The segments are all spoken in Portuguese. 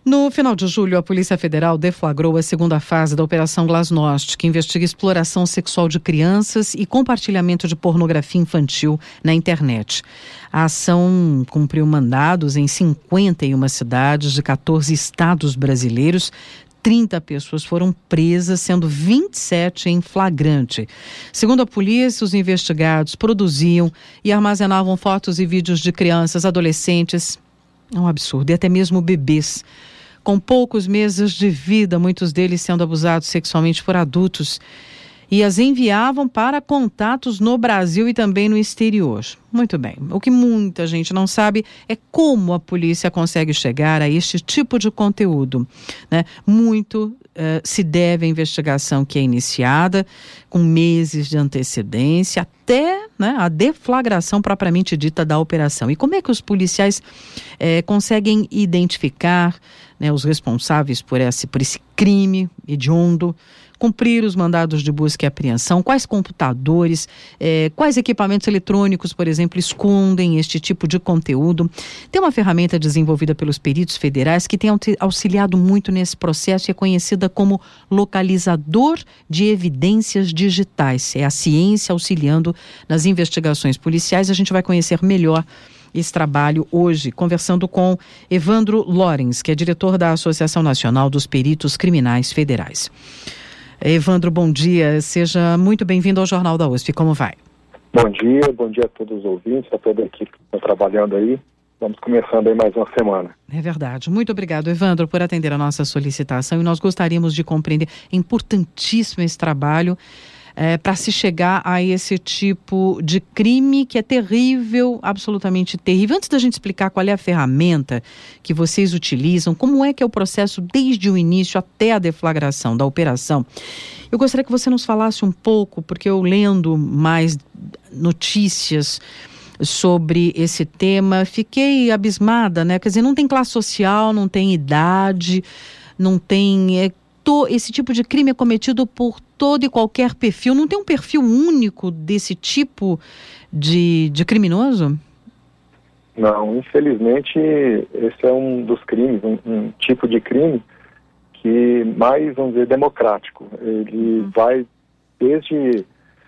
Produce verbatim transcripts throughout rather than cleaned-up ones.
No final de julho, a Polícia Federal deflagrou a segunda fase da Operação Glasnost, que investiga exploração sexual de crianças e compartilhamento de pornografia infantil na internet. A ação cumpriu mandados em cinquenta e uma cidades de quatorze estados brasileiros. trinta pessoas foram presas, sendo vinte e sete em flagrante. Segundo a polícia, os investigados produziam e armazenavam fotos e vídeos de crianças, adolescentes, é um absurdo, e até mesmo bebês, com poucos meses de vida, muitos deles sendo abusados sexualmente por adultos, e as enviavam para contatos no Brasil e também no exterior. Muito bem, o que muita gente não sabe é como a polícia consegue chegar a este tipo de conteúdo, né? Muito uh, se deve à investigação que é iniciada com meses de antecedência até, né, a deflagração propriamente dita da operação. E como é que os policiais eh, conseguem identificar, né, os responsáveis por esse, por esse crime hediondo, cumprir os mandados de busca e apreensão? Quais computadores, eh, quais equipamentos eletrônicos, por exemplo, escondem este tipo de conteúdo? Tem uma ferramenta desenvolvida pelos peritos federais que tem auxiliado muito nesse processo e é conhecida como localizador de evidências digitais. É a ciência auxiliando nas investigações policiais. A gente vai conhecer melhor esse trabalho hoje, conversando com Evandro Lorenz, que é diretor da Associação Nacional dos Peritos Criminais Federais. Evandro, bom dia. Seja muito bem-vindo ao Jornal da U S P. Como vai? Bom dia, bom dia a todos os ouvintes, a toda a equipe que está trabalhando aí. Vamos começando aí mais uma semana. É verdade. Muito obrigado, Evandro, por atender a nossa solicitação. E nós gostaríamos de compreender, é importantíssimo esse trabalho é, para se chegar a esse tipo de crime que é terrível, absolutamente terrível. Antes da gente explicar qual é a ferramenta que vocês utilizam, como é que é o processo desde o início até a deflagração da operação, eu gostaria que você nos falasse um pouco, porque eu lendo mais notícias sobre esse tema, fiquei abismada, né? Quer dizer, não tem classe social, não tem idade, não tem... É, to, esse tipo de crime é cometido por todo e qualquer perfil. Não tem um perfil único desse tipo de, de criminoso? Não, infelizmente, esse é um dos crimes, um, um tipo de crime que mais, vamos dizer, democrático. Ele uhum. vai desde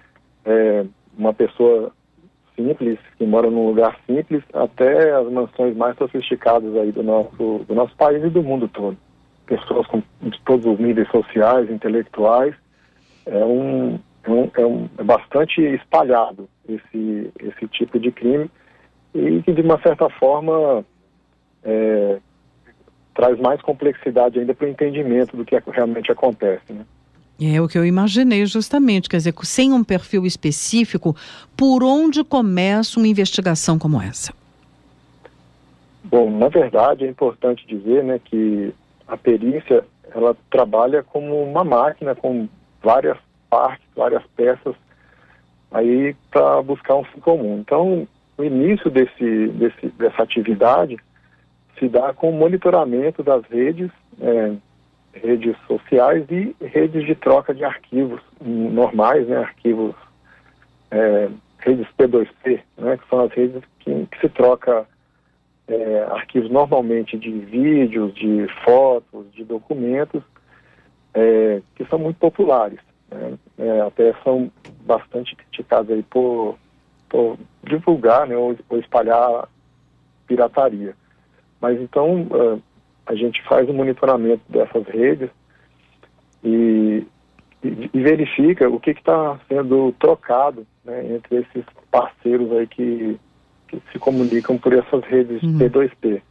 é, uma pessoa simples, que mora num lugar simples, até as mansões mais sofisticadas aí do nosso, do nosso país e do mundo todo. Pessoas com, de todos os níveis sociais, intelectuais. É, um, é, um, é, um, é bastante espalhado esse, esse tipo de crime e que, de uma certa forma, é, traz mais complexidade ainda para o entendimento do que realmente acontece, né? É o que eu imaginei justamente, quer dizer, sem um perfil específico, por onde começa uma investigação como essa? Bom, na verdade é importante dizer, né, que a perícia, ela trabalha como uma máquina, com várias partes, várias peças, aí para buscar um fim comum. Então, o início desse, desse, dessa atividade se dá com o monitoramento das redes, é, redes sociais e redes de troca de arquivos normais, né, arquivos, é, redes P dois P, né, que são as redes que, que se troca é, arquivos normalmente de vídeos, de fotos, de documentos, é, que são muito populares, né, é, até são bastante criticados aí por, por divulgar, né, ou, ou espalhar pirataria. Mas então, uh, a gente faz o monitoramento dessas redes e, e, e verifica o que está sendo trocado, né, entre esses parceiros aí que, que se comunicam por essas redes uhum. P dois P.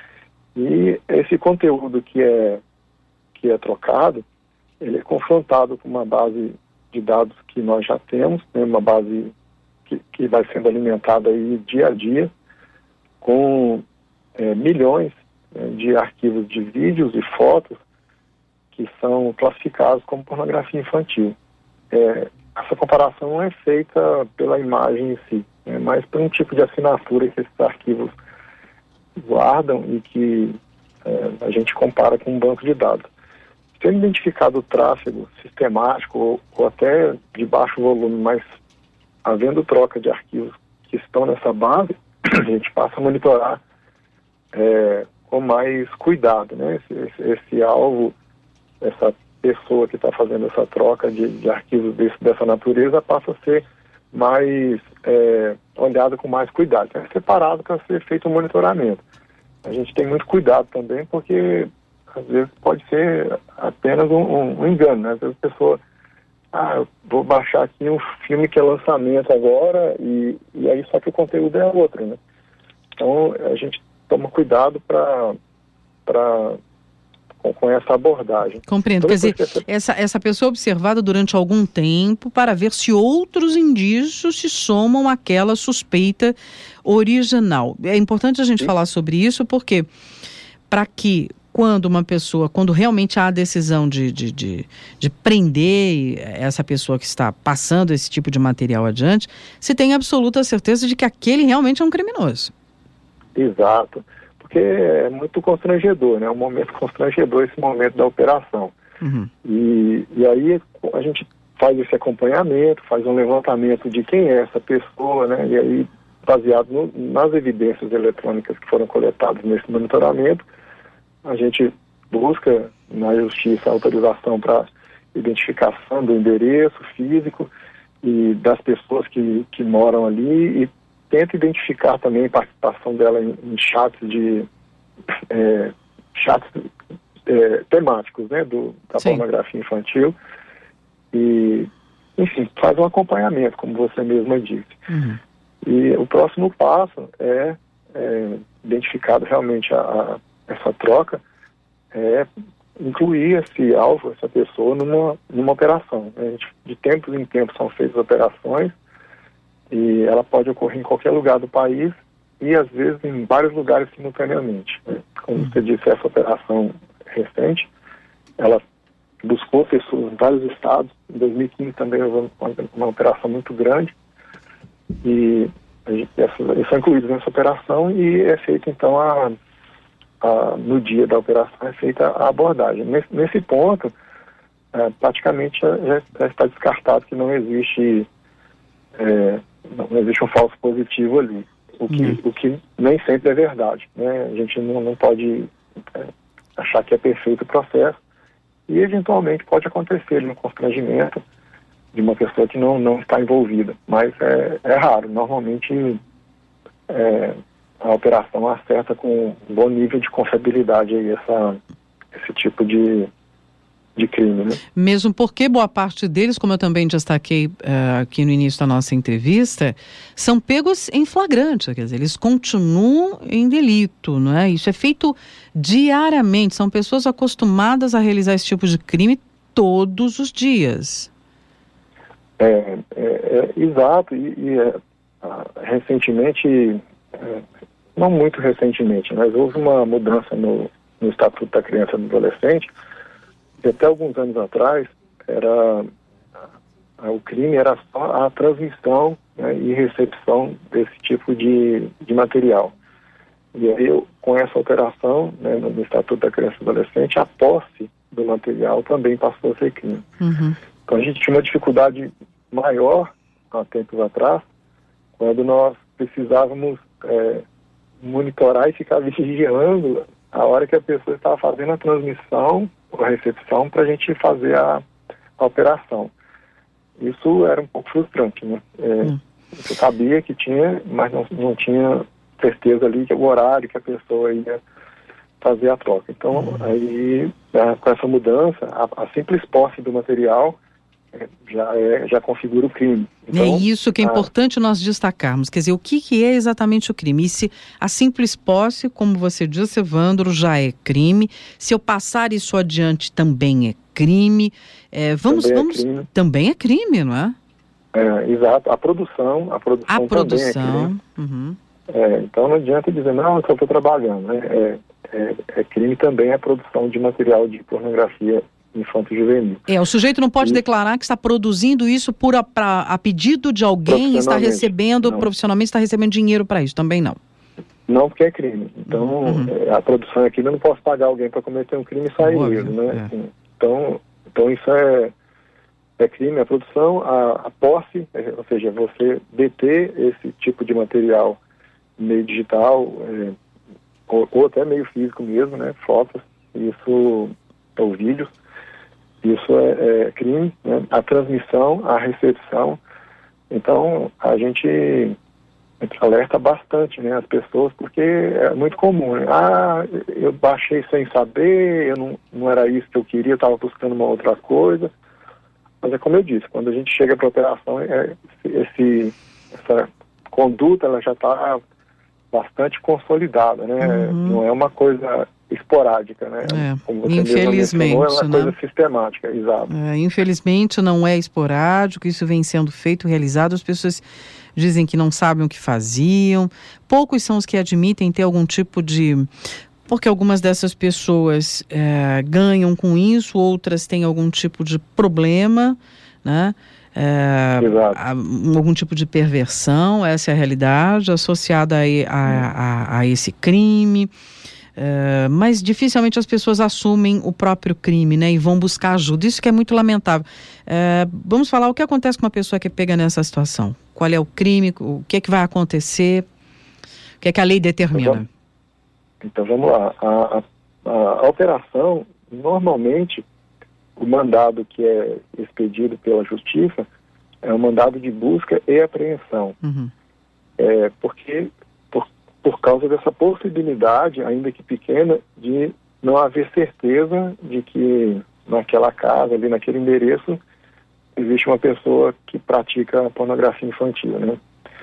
E esse conteúdo que é, que é trocado, ele é confrontado com uma base de dados que nós já temos, né, uma base que, que vai sendo alimentada aí dia a dia, com é, milhões de arquivos de vídeos e fotos que são classificados como pornografia infantil. É, essa comparação não é feita pela imagem em si, é mais por um tipo de assinatura que esses arquivos guardam e que é, a gente compara com um banco de dados. Sendo identificado o tráfego sistemático ou, ou até de baixo volume, mas havendo troca de arquivos que estão nessa base, a gente passa a monitorar É, com mais cuidado, né? Esse, esse, esse alvo, essa pessoa que está fazendo essa troca de, de arquivos desse, dessa natureza passa a ser mais é, olhado com mais cuidado, é separado para ser feito um monitoramento. A gente tem muito cuidado também, porque às vezes pode ser apenas um, um, um engano, né? Às vezes a pessoa, ah, eu vou baixar aqui um filme que é lançamento agora, e, e aí só que o conteúdo é outro, né? Então a gente toma cuidado para para com, com essa abordagem. Compreendo. Quer dizer, essa, essa pessoa observada durante algum tempo para ver se outros indícios se somam àquela suspeita original. É importante a gente Sim. falar sobre isso, porque para que quando uma pessoa, quando realmente há a decisão de, de, de, de prender essa pessoa que está passando esse tipo de material adiante, se tem absoluta certeza de que aquele realmente é um criminoso. Exato. Porque é muito constrangedor, né? É um momento constrangedor esse momento da operação. Uhum. E, e aí a gente faz esse acompanhamento, faz um levantamento de quem é essa pessoa, né? E aí, baseado no, nas evidências eletrônicas que foram coletadas nesse monitoramento, a gente busca na justiça a autorização para identificação do endereço físico e das pessoas que, que moram ali, e tenta identificar também a participação dela em, em chats de é, chats é, temáticos, né, do, da Sim. pornografia infantil, e enfim, faz um acompanhamento, como você mesma disse. Uhum. E o próximo passo é, é identificado realmente a, a, essa troca, é incluir esse alvo, essa pessoa numa, numa operação. A gente, de tempos em tempos são feitas operações, e ela pode ocorrer em qualquer lugar do país e, às vezes, em vários lugares simultaneamente. Né? Como você disse, essa operação recente, ela buscou pessoas em vários estados. Em dois mil e quinze também houve uma, uma operação muito grande, e eles são incluídos nessa operação, e é feita, então, a, a, no dia da operação, é feita a abordagem. Nesse, nesse ponto, é, praticamente já, já está descartado que não existe... É, não existe um falso positivo ali, o que, uhum. o que nem sempre é verdade, né? A gente não, não pode é, achar que é perfeito o processo, e eventualmente pode acontecer um constrangimento de uma pessoa que não, não está envolvida, mas é, é raro. Normalmente é, a operação acerta com um bom nível de confiabilidade aí essa, esse tipo de de crime, né? Mesmo porque boa parte deles, como eu também destaquei uh, aqui no início da nossa entrevista, são pegos em flagrante, quer dizer, eles continuam em delito, não é? Isso é feito diariamente, são pessoas acostumadas a realizar esse tipo de crime todos os dias. É, é, é exato, e, e é, recentemente, é, não muito recentemente, mas houve uma mudança no, no Estatuto da Criança e do Adolescente. Até alguns anos atrás, era, o crime era só a transmissão, né, e recepção desse tipo de, de material. E aí, com essa alteração, né, no Estatuto da Criança e do Adolescente, a posse do material também passou a ser crime. Uhum. Então a gente tinha uma dificuldade maior, há tempos atrás, quando nós precisávamos é, monitorar e ficar vigiando a hora que a pessoa estava fazendo a transmissão a recepção para a gente fazer a, a operação. Isso era um pouco frustrante, né? É, hum. Eu sabia que tinha, mas não, não tinha certeza ali que o horário que a pessoa ia fazer a troca. Então, hum. aí, a, com essa mudança, a, a simples posse do material é, já, é, já configura o crime. Então, é isso que é a... importante nós destacarmos. Quer dizer, o que, que é exatamente o crime? E se a simples posse, como você disse, Evandro, já é crime. Se eu passar isso adiante, também é crime. É, vamos, também, vamos... É crime. também é crime, não é? É, exato. A produção, a produção, a produção também é crime. Uhum. É, então não adianta dizer, não, eu só estou trabalhando. Né? É, é, é crime também a produção de material de pornografia infanto-juvenil. É, o sujeito não pode e... declarar que está produzindo isso por a, pra, a pedido de alguém e está recebendo, não. profissionalmente está recebendo dinheiro para isso, também não. Não, porque é crime. Então, uhum. a produção aqui, eu não posso pagar alguém para cometer um crime e sair mesmo, né? É. Assim, então, então, isso é, é crime. A produção, a, a posse, é, ou seja, você deter esse tipo de material no meio digital, é, ou, ou até meio físico mesmo, né, fotos, isso, ou vídeos, isso é, é crime, né, a transmissão, a recepção. Então, a gente, a gente alerta bastante, né, as pessoas, porque é muito comum, né? Ah, eu baixei sem saber, eu não, não era isso que eu queria, eu estava buscando uma outra coisa. Mas é como eu disse, quando a gente chega para a operação, é, esse, essa conduta ela já está bastante consolidada, né? Uhum. Não é uma coisa esporádica, né? É, como você infelizmente, mesmo mencionou, é uma né? coisa sistemática, exato. É, infelizmente não é esporádico, isso vem sendo feito, realizado, as pessoas dizem que não sabem o que faziam, poucos são os que admitem ter algum tipo de... Porque algumas dessas pessoas é, ganham com isso, outras têm algum tipo de problema, né? É, a, algum tipo de perversão, essa é a realidade, associada a, a, a, a esse crime. É, mas dificilmente as pessoas assumem o próprio crime, né? E vão buscar ajuda. Isso que é muito lamentável. É, vamos falar o que acontece com uma pessoa que pega nessa situação. Qual é o crime, o que é que vai acontecer, o que é que a lei determina? Então vamos lá, a, a, a operação, normalmente, o mandado que é expedido pela Justiça é um mandado de busca e apreensão. Uhum. É, porque, por, por causa dessa possibilidade, ainda que pequena, de não haver certeza de que naquela casa, ali naquele endereço, existe uma pessoa que pratica pornografia infantil, né?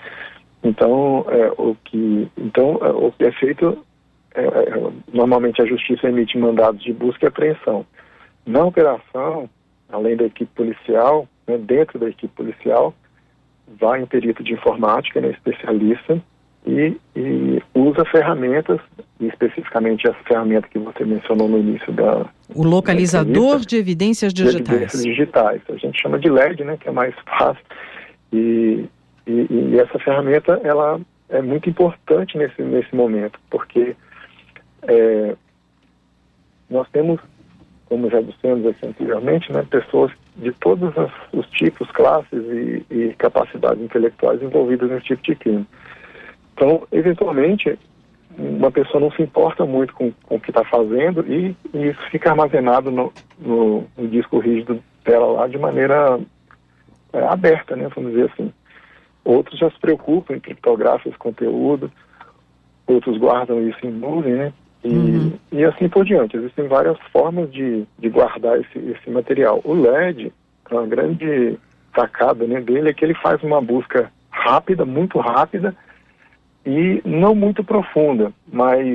Então, é, o que, então é, o que é feito... É, é, normalmente a Justiça emite mandados de busca e apreensão. Na operação, além da equipe policial, né, dentro da equipe policial, vai um perito de informática, né, especialista, e, e usa ferramentas, e especificamente essa ferramenta que você mencionou no início da... O localizador de evidências digitais. De evidências digitais. A gente chama de L E D, né, que é mais fácil. E, e, e essa ferramenta, ela é muito importante nesse, nesse momento, porque É, nós temos, como já dissemos aqui anteriormente, né, pessoas de todos os, os tipos, classes e, e capacidades intelectuais envolvidas nesse tipo de crime. Então, eventualmente, uma pessoa não se importa muito com, com o que está fazendo e, e isso fica armazenado no, no, no disco rígido dela lá de maneira é, aberta, né, vamos dizer assim. Outros já se preocupam em criptografar esse conteúdo, outros guardam isso em nuvem, né? E, uhum. e assim por diante. Existem várias formas de, de guardar esse, esse material. O L E D, a grande sacada, né, dele é que ele faz uma busca rápida, muito rápida e não muito profunda, mas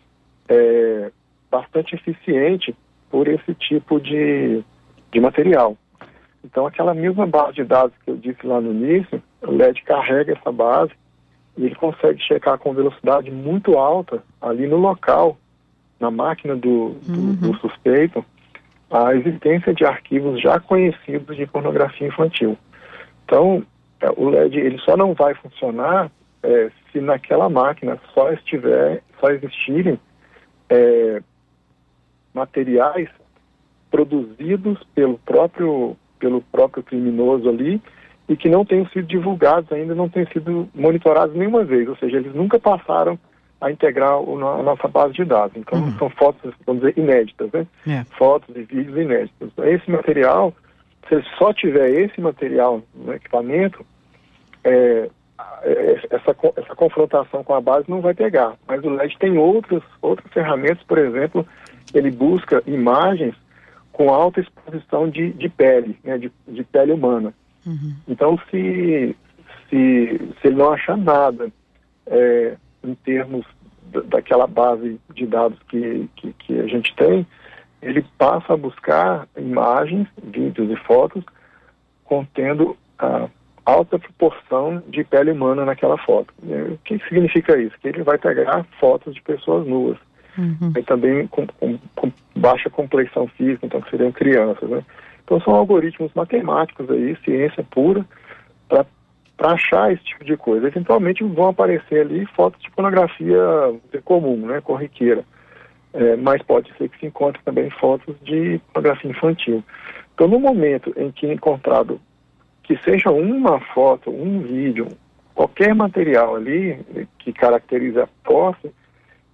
é, bastante eficiente por esse tipo de, de material. Então, aquela mesma base de dados que eu disse lá no início, o L E D carrega essa base e ele consegue checar com velocidade muito alta ali no local, na máquina do, do, uhum. do suspeito, a existência de arquivos já conhecidos de pornografia infantil. Então, é, o L E D ele só não vai funcionar é, se naquela máquina só estiver, só existirem é, materiais produzidos pelo próprio, pelo próprio criminoso ali, e que não tenham sido divulgados ainda, não tenham sido monitorados nenhuma vez, ou seja, eles nunca passaram a integrar o, a nossa base de dados. Então, uhum. são fotos, vamos dizer, inéditas, né? É. Fotos e vídeos inéditos. Esse material, se ele só tiver esse material no equipamento, é, essa, essa confrontação com a base não vai pegar. Mas o L E D tem outros, outras ferramentas, por exemplo, ele busca imagens com alta exposição de, de pele, né? de, de pele humana. Uhum. Então, se, se, se ele não achar nada é, em termos d- daquela base de dados que, que, que a gente tem, ele passa a buscar imagens, vídeos e fotos contendo a alta proporção de pele humana naquela foto. O que significa isso? Que ele vai pegar fotos de pessoas nuas. Uhum. E também com, com, com baixa complexão física, então que seriam crianças, né? Então são algoritmos matemáticos aí, ciência pura, para achar esse tipo de coisa. Eventualmente vão aparecer ali fotos de pornografia comum, né, corriqueira. É, mas pode ser que se encontre também fotos de pornografia infantil. Então no momento em que é encontrado que seja uma foto, um vídeo, qualquer material ali que caracterize a posse,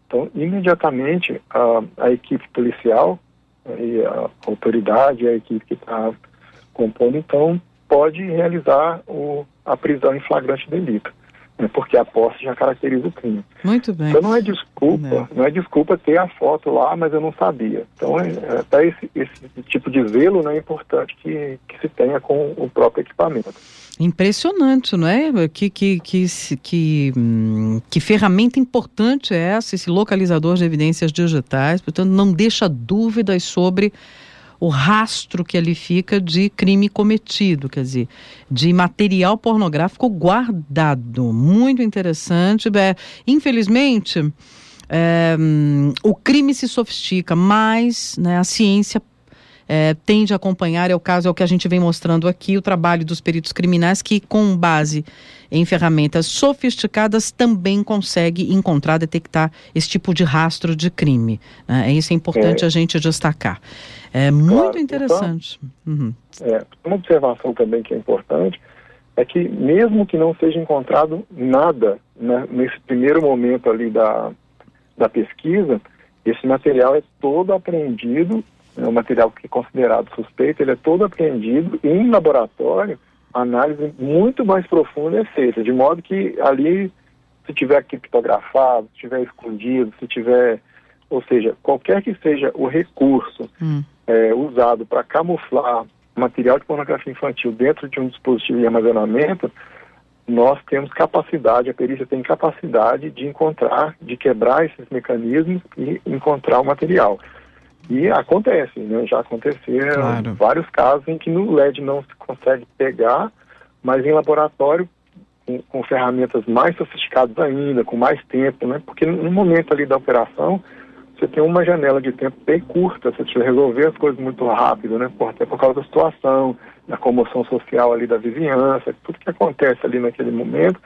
Então, imediatamente, a, a equipe policial, e a autoridade, a equipe que está compondo, então, pode realizar o, a prisão em flagrante delito, né, porque a posse já caracteriza o crime. Muito bem. Então não é desculpa, não, não é desculpa ter a foto lá, mas eu não sabia. Então, é, até esse, esse tipo de zelo, né, é importante que, que se tenha com o próprio equipamento. Impressionante, não é? Que, que, que, que, que ferramenta importante é essa, esse localizador de evidências digitais, portanto não deixa dúvidas sobre o rastro que ali fica de crime cometido, quer dizer, de material pornográfico guardado. Muito interessante. É, infelizmente, é, o crime se sofistica, mas, né, a ciência É, tende a acompanhar, é o caso, é o que a gente vem mostrando aqui, o trabalho dos peritos criminais que, com base em ferramentas sofisticadas, também consegue encontrar, detectar esse tipo de rastro de crime. Né? Isso é importante é. a gente destacar. É muito claro, interessante. Então, uhum. é, uma observação também que é importante é que mesmo que não seja encontrado nada, né, nesse primeiro momento ali da, da pesquisa, esse material é todo apreendido. O material que é considerado suspeito, ele é todo apreendido e em laboratório, a análise muito mais profunda é feita, de modo que ali, se tiver criptografado, se tiver escondido, se tiver, ou seja, qualquer que seja o recurso hum. é, usado para camuflar material de pornografia infantil dentro de um dispositivo de armazenamento, nós temos capacidade, a perícia tem capacidade de encontrar, de quebrar esses mecanismos e encontrar o material. E acontece, né? Já aconteceram claro. vários casos em que no L E D não se consegue pegar, mas em laboratório, com, com ferramentas mais sofisticadas ainda, com mais tempo, né? Porque no momento ali da operação, você tem uma janela de tempo bem curta, você precisa resolver as coisas muito rápido, né? Por, até por causa da situação, da comoção social ali da vizinhança, tudo que acontece ali naquele momento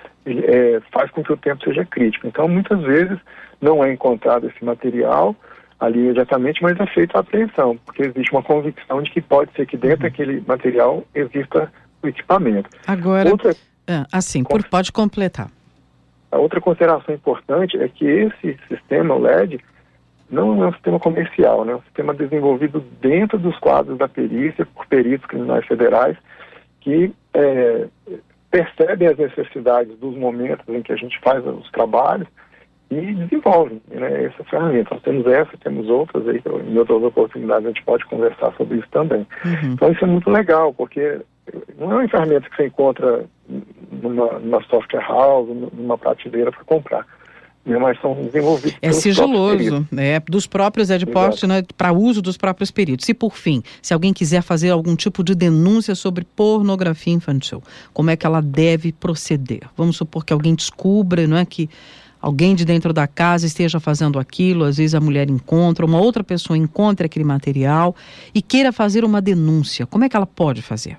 é, faz com que o tempo seja crítico. Então, muitas vezes, não é encontrado esse material ali imediatamente, mas é feita a apreensão, porque existe uma convicção de que pode ser que dentro uhum. daquele material exista o equipamento. Agora, outra, assim, por, pode completar. A outra consideração importante é que esse sistema, o L E D, não é um sistema comercial, né? É um sistema desenvolvido dentro dos quadros da perícia, por peritos criminais federais, que é, percebem as necessidades dos momentos em que a gente faz os trabalhos e desenvolvem, né, essa ferramenta. Nós temos essa, temos outras aí, em outras oportunidades a gente pode conversar sobre isso também. Uhum. Então isso é muito legal, porque não é uma ferramenta que você encontra numa, numa software house, numa prateleira para comprar, né, mas são desenvolvidos É sigiloso, é dos próprios Edport, né, para uso dos próprios peritos. E por fim, se alguém quiser fazer algum tipo de denúncia sobre pornografia infantil, como é que ela deve proceder? Vamos supor que alguém descubra, não é, que alguém de dentro da casa esteja fazendo aquilo, às vezes a mulher encontra, uma outra pessoa encontra aquele material e queira fazer uma denúncia. Como é que ela pode fazer?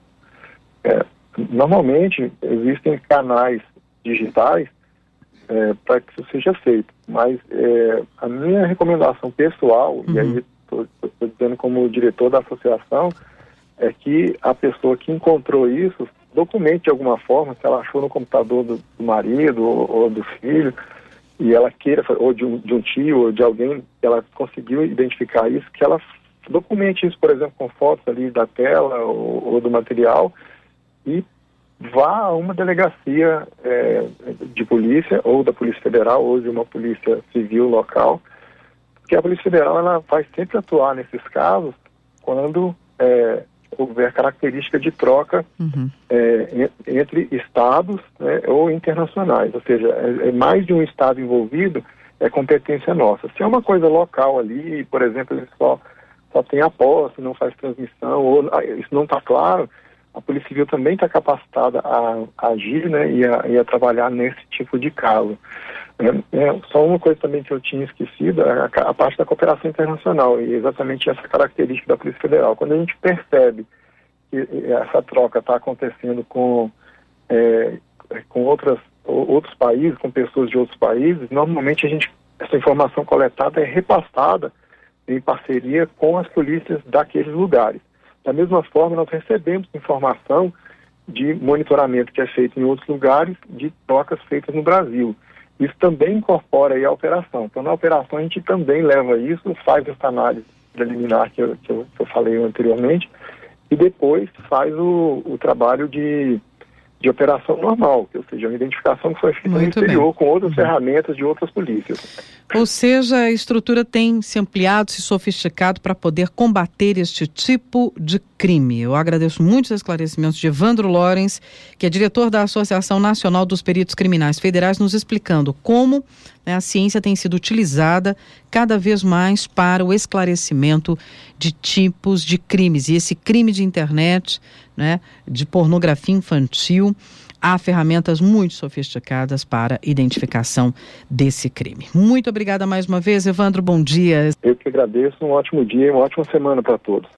É, normalmente existem canais digitais é, para que isso seja feito, mas é, a minha recomendação pessoal, uhum. e aí estou dizendo como diretor da associação, é que a pessoa que encontrou isso documente de alguma forma, se ela achou no computador do, do marido ou, ou do filho, e ela queira, ou de um, de um tio, ou de alguém, ela conseguiu identificar isso, que ela documente isso, por exemplo, com fotos ali da tela ou, ou do material, e vá a uma delegacia é, de polícia, ou da Polícia Federal, ou de uma polícia civil local, porque a Polícia Federal ela vai sempre atuar nesses casos quando é, houver característica de troca uhum. é, entre estados, né, ou internacionais, ou seja, é, é mais de um estado envolvido, é competência nossa. Se é uma coisa local ali, por exemplo, ele só, só tem a posse, não faz transmissão, ou isso não está claro, a Polícia Civil também está capacitada a, a agir, né, e, a, e a trabalhar nesse tipo de caso. É, é, só uma coisa também que eu tinha esquecido, a, a parte da cooperação internacional, e exatamente essa característica da Polícia Federal. Quando a gente percebe que essa troca está acontecendo com, é, com outras, outros países, com pessoas de outros países, normalmente a gente, essa informação coletada é repassada em parceria com as polícias daqueles lugares. Da mesma forma, nós recebemos informação de monitoramento que é feito em outros lugares, de trocas feitas no Brasil. isso também incorpora aí a operação. Então, na operação, a gente também leva isso, faz essa análise preliminar que eu, que eu, que eu falei anteriormente, e depois faz o, o trabalho de, de operação normal, ou seja, uma identificação que foi feita no exterior bem. com outras uhum. ferramentas de outras polícias. Ou seja, a estrutura tem se ampliado, se sofisticado para poder combater este tipo de crime. Eu agradeço muito os esclarecimentos de Evandro Lorenz, que é diretor da Associação Nacional dos Peritos Criminais Federais, nos explicando como, né, a ciência tem sido utilizada cada vez mais para o esclarecimento de tipos de crimes. E esse crime de internet, né, de pornografia infantil, há ferramentas muito sofisticadas para identificação desse crime. Muito obrigada mais uma vez, Evandro, bom dia. Eu que agradeço, um ótimo dia e uma ótima semana para todos.